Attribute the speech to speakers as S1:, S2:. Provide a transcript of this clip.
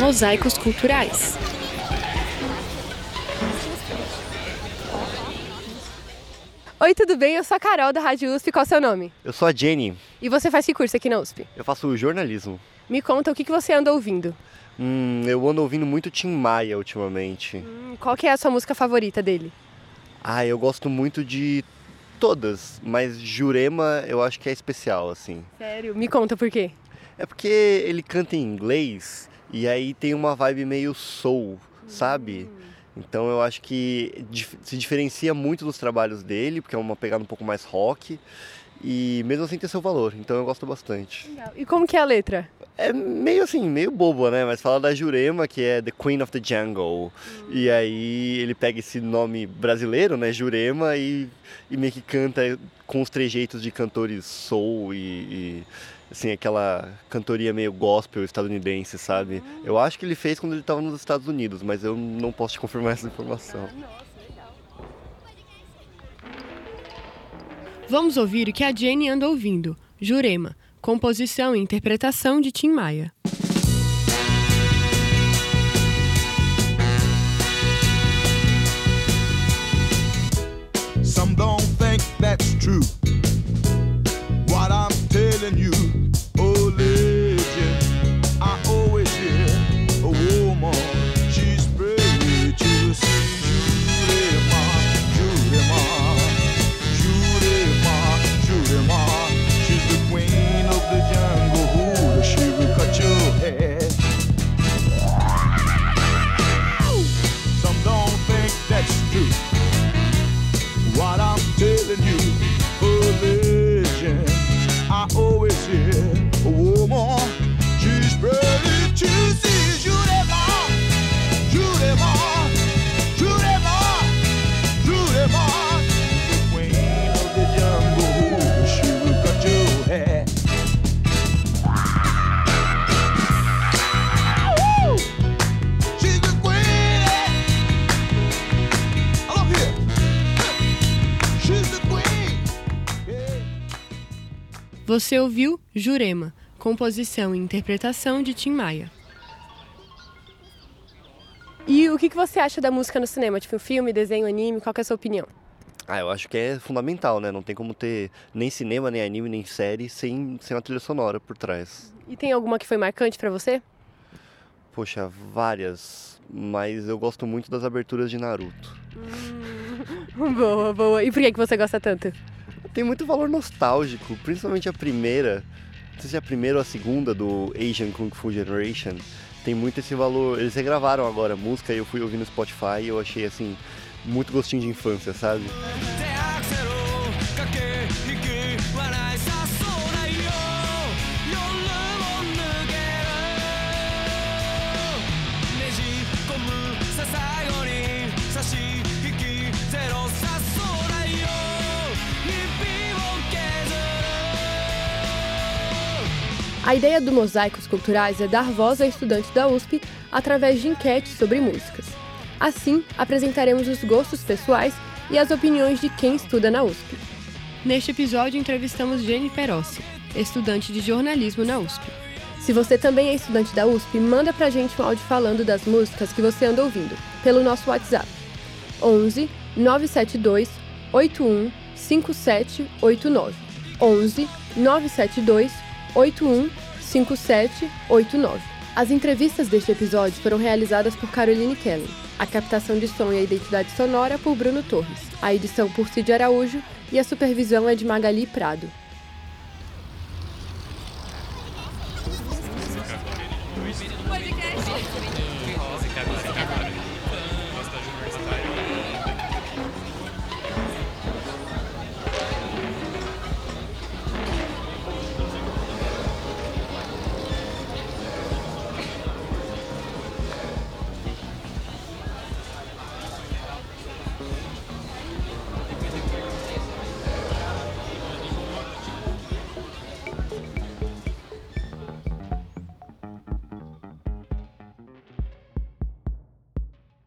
S1: Mosaicos Culturais.
S2: Oi, tudo bem? Eu sou a Carol da Rádio USP. Qual é o seu nome?
S3: Eu sou a Jenny.
S2: E você faz que curso aqui na USP?
S3: Eu faço jornalismo.
S2: Me conta, o que você anda ouvindo?
S3: Eu ando ouvindo muito Tim Maia ultimamente.
S2: Qual que é a sua música favorita dele?
S3: Eu gosto muito de todas, mas Jurema eu acho que é especial, assim.
S2: Sério? Me conta por quê?
S3: É porque ele canta em inglês e aí tem uma vibe meio soul, sabe? Então eu acho que se diferencia muito dos trabalhos dele, porque é uma pegada um pouco mais rock, e mesmo assim tem seu valor, então eu gosto bastante.
S2: Legal. E como que é a letra?
S3: É meio assim, meio bobo, né? Mas fala da Jurema, que é The Queen of the Jungle. E aí ele pega esse nome brasileiro, né? Jurema, e meio que canta com os trejeitos de cantores soul e assim, aquela cantoria meio gospel estadunidense, sabe? Eu acho que ele fez quando ele estava nos Estados Unidos, mas eu não posso te confirmar essa informação.
S1: Vamos ouvir o que a Jenny anda ouvindo. Jurema, composição e interpretação de Tim Maia.
S4: Some don't think that's true. What I'm telling you, oh lady, I always hear a woman, she's pretty to see. Jurema, Jurema, Jurema, Jurema, she's the queen of the jungle. Ooh, she will cut your hair. Some don't think that's true. What I'm telling you, oh legend, I always hear a woman, she's ready to see. Jurema, Jurema, Jurema, Jurema, the queen of the jungle, she will cut your hair. She's the queen. I love here. She's the queen. Yeah.
S1: Você ouviu Jurema, composição e interpretação de Tim Maia.
S2: E o que você acha da música no cinema? Tipo, filme, desenho, anime, qual que é a sua opinião?
S3: Eu acho que é fundamental, né? Não tem como ter nem cinema, nem anime, nem série sem uma trilha sonora por trás.
S2: E tem alguma que foi marcante pra você?
S3: Poxa, várias, mas eu gosto muito das aberturas de Naruto.
S2: Boa, boa. E por que você gosta tanto?
S3: Tem muito valor nostálgico, principalmente a primeira, não sei se é a primeira ou a segunda do Asian Kung Fu Generation, tem muito esse valor. Eles regravaram agora a música e eu fui ouvir no Spotify e eu achei assim, muito gostinho de infância, sabe?
S2: A ideia do Mosaicos Culturais é dar voz a estudantes da USP através de enquetes sobre músicas. Assim, apresentaremos os gostos pessoais e as opiniões de quem estuda na USP.
S1: Neste episódio, entrevistamos Jenny Perossi, estudante de jornalismo na USP.
S2: Se você também é estudante da USP, manda pra gente um áudio falando das músicas que você anda ouvindo, pelo nosso WhatsApp. 11 972 81 5789. 11 972 81 5789. As entrevistas deste episódio foram realizadas por Caroline Kellen, a captação de som e a identidade sonora por Bruno Torres, a edição por Cid Araújo e a supervisão é de Magali Prado.